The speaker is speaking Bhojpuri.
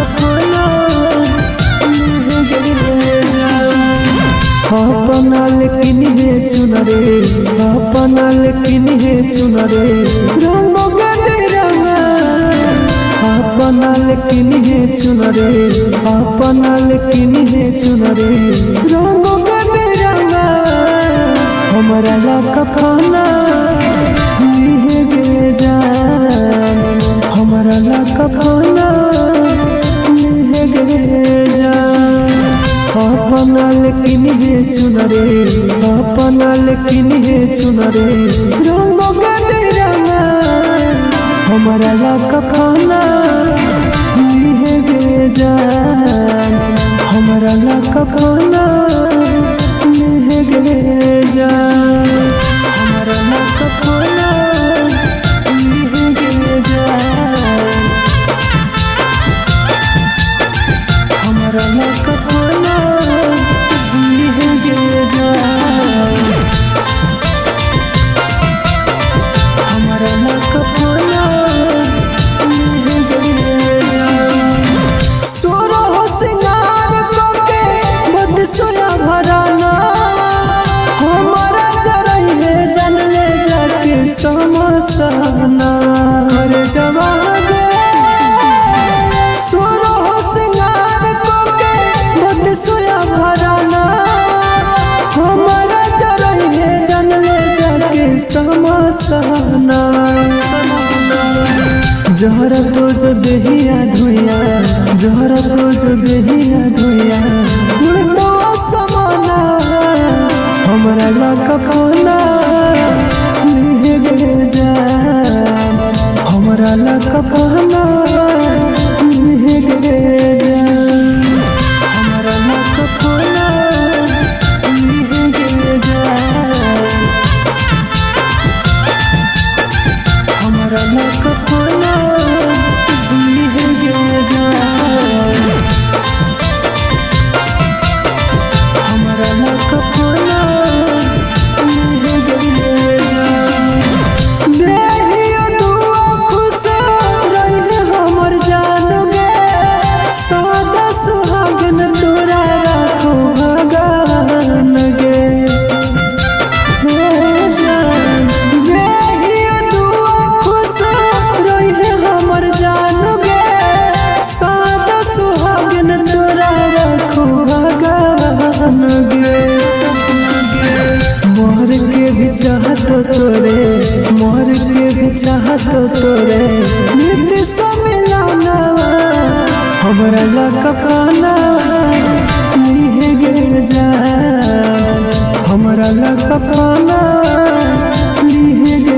कफना अपना लेकिन हे चुनरे अपना लेकिन हे चुनरे रंग रंगा अपना लेकिन हे चुनरे अपना लेकिन हे चुनरे रंग रंगा हमारा ला कफना लिहे गे जान हमारा ला कफना लिहे गे जान अपना लेकिन हे चुनरे अपना लेकिन हे चुनरे रंग रंगा हमारा ला कफना लिहे गे जान हमारा ला कफना लिहे गे जान हमारा ला कफना लिहे गे जान हमारा ला कफना लिहे गे जान हमारा ला कफना लिहे गे जान सोरह सिंगार करके बदसोया भराना हमारा जरई है जन ले जाके समसना घर जवाब सोरह सिंगार करके बदसोया भराना हमारा जरई है जन ले जाके समसना जहरा तो जो देहिया धुइया जहरा तो जो देहिया धुइया उड़ता समाना हमारा ला कफना लिहे गे जान हमारा ला कफना लिहे गे जान हमारा ला कफना लिहे गे जान हमारा ला कफना लिहे गे जान हमारा ला कफना लिहे गे जान देहिया दुआ खुश रहे हमर जान गे सदा सुहागन तोरा राखो भगवान गे हे जान देहिया दुआ खुश रहे हमर जान गे सदा सुहागन तोरा राखो भगवान गे मोर के भी चाहतो तोरे मोर के भी चाहतो तोरे नित्य समिलाना हमारा ला कफना लिहे गे जान हमारा ला कफना लिहे गे